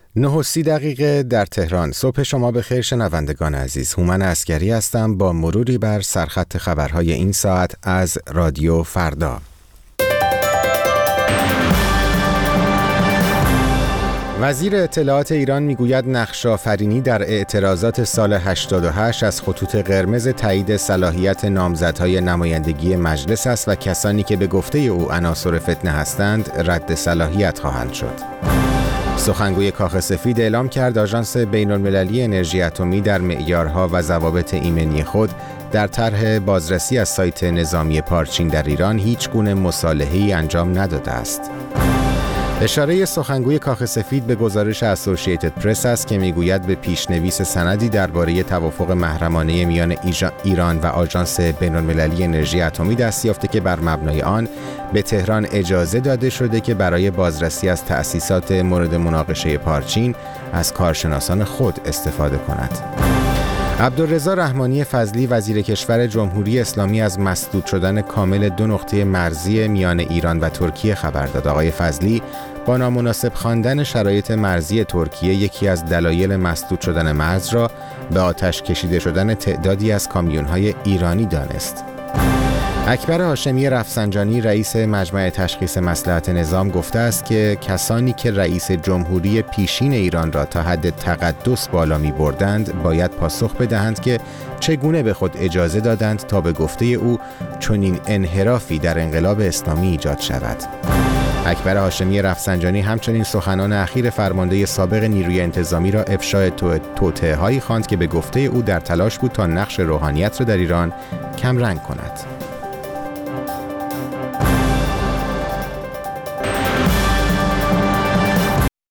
9:30 در تهران. صبح شما بخیر شنوندگان عزیز. هومن عسگری هستم با مروری بر سرخط خبرهای این ساعت از رادیو فردا. وزیر اطلاعات ایران میگوید نقش‌آفرینی در اعتراضات سال 88 از خطوط قرمز تایید صلاحیت نامزدهای نمایندگی مجلس است و کسانی که به گفته او عناصر فتنه هستند رد صلاحیت خواهند شد. سخنگوی کاخ سفید اعلام کرد آژانس بین‌المللی انرژی اتمی در معیارها و ضوابط ایمنی خود در طرح بازرسی از سایت نظامی پارچین در ایران هیچ گونه مصالحه‌ای انجام نداده است. اشاره سخنگوی کاخ سفید به گزارش اسوسییتد پرس است که میگوید به پیشنویس سندی درباره توافق محرمانه میان ایران و آژانس بین‌المللی انرژی اتمی دست یافته که بر مبنای آن به تهران اجازه داده شده که برای بازرسی از تأسیسات مورد مناقشه پارچین از کارشناسان خود استفاده کند. عبدالرضا رحمانی فضلی وزیر کشور جمهوری اسلامی از مسدود شدن کامل 2 نقطه مرزی میان ایران و ترکیه خبر داد. آقای فضلی با نامناسب خواندن شرایط مرزی ترکیه یکی از دلایل مسدود شدن مرز را به آتش کشیده شدن تعدادی از کامیون‌های ایرانی دانست. اکبر هاشمی رفسنجانی رئیس مجمع تشخیص مصلحت نظام گفته است که کسانی که رئیس جمهوری پیشین ایران را تا حد تقدس بالا می بردند باید پاسخ بدهند که چگونه به خود اجازه دادند تا به گفته او چنین انحرافی در انقلاب اسلامی ایجاد شود. اکبر هاشمی رفسنجانی همچنین سخنان اخیر فرمانده سابق نیروی انتظامی را افشای توطئه‌هایی خواند که به گفته او در تلاش بود تا نقش روحانیت را در ایران کمرنگ کند.